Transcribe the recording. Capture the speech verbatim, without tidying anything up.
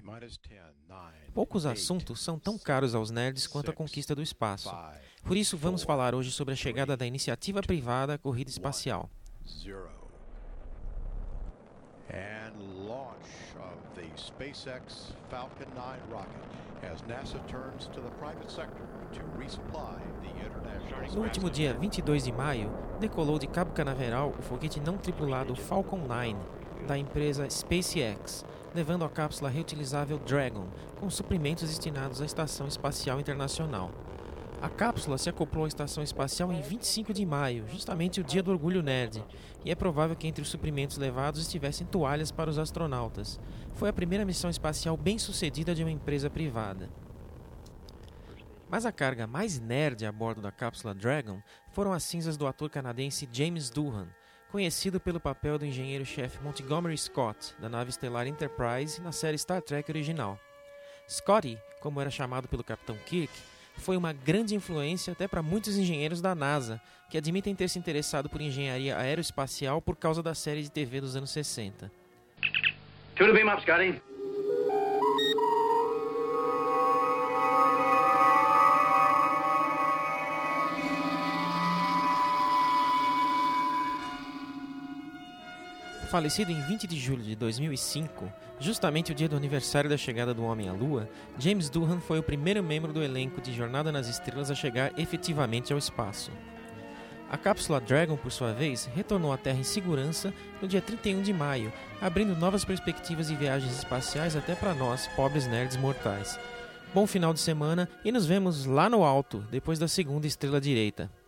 Poucos assuntos são tão caros aos nerds quanto a conquista do espaço. Por isso, vamos falar hoje sobre a chegada da iniciativa privada à corrida espacial. And launch of the SpaceX Falcon nine rocket as NASA turns to the private sector to resupply the international. No último dia vinte e dois de maio, decolou de Cabo Canaveral o foguete não tripulado Falcon nove da empresa SpaceX, levando a cápsula reutilizável Dragon com suprimentos destinados à Estação Espacial Internacional. A cápsula se acoplou à Estação Espacial em vinte e cinco de maio, justamente o dia do orgulho nerd, e é provável que entre os suprimentos levados estivessem toalhas para os astronautas. Foi a primeira missão espacial bem-sucedida de uma empresa privada. Mas a carga mais nerd a bordo da cápsula Dragon foram as cinzas do ator canadense James Doohan, conhecido pelo papel do engenheiro-chefe Montgomery Scott, da nave estelar Enterprise na série Star Trek original. Scotty, como era chamado pelo Capitão Kirk, foi uma grande influência até para muitos engenheiros da NASA, que admitem ter se interessado por engenharia aeroespacial por causa da série de T V dos anos sessenta. Tune the beam up, Scotty. Falecido em vinte de julho de dois mil e cinco, justamente o dia do aniversário da chegada do homem à Lua, James Doohan foi o primeiro membro do elenco de Jornada nas Estrelas a chegar efetivamente ao espaço. A cápsula Dragon, por sua vez, retornou à Terra em segurança no dia trinta e um de maio, abrindo novas perspectivas de viagens espaciais até para nós, pobres nerds mortais. Bom final de semana e nos vemos lá no alto, depois da segunda estrela direita.